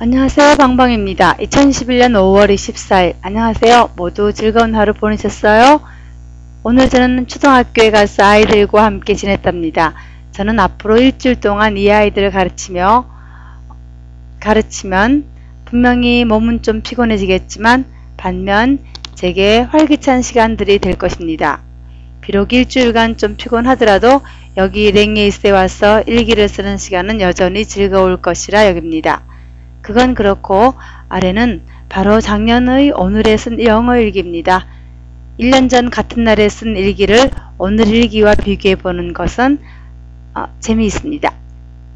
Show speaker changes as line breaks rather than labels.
안녕하세요. 방방입니다. 2021년 5월 24일. 안녕하세요. 모두 즐거운 하루 보내셨어요? 오늘 저는 초등학교에 가서 아이들과 함께 지냈답니다. 저는 앞으로 일주일 동안 이 아이들을 가르치면 분명히 몸은 좀 피곤해지겠지만 반면 제게 활기찬 시간들이 될 것입니다. 비록 일주일간 좀 피곤하더라도 여기 랭에이스에 와서 일기를 쓰는 시간은 여전히 즐거울 것이라 여깁니다. 그건 그렇고 아래는 바로 작년의 오늘에 쓴 영어 일기입니다. 1년 전 같은 날에 쓴 일기를 오늘 일기와 비교해 보는 것은 재미있습니다.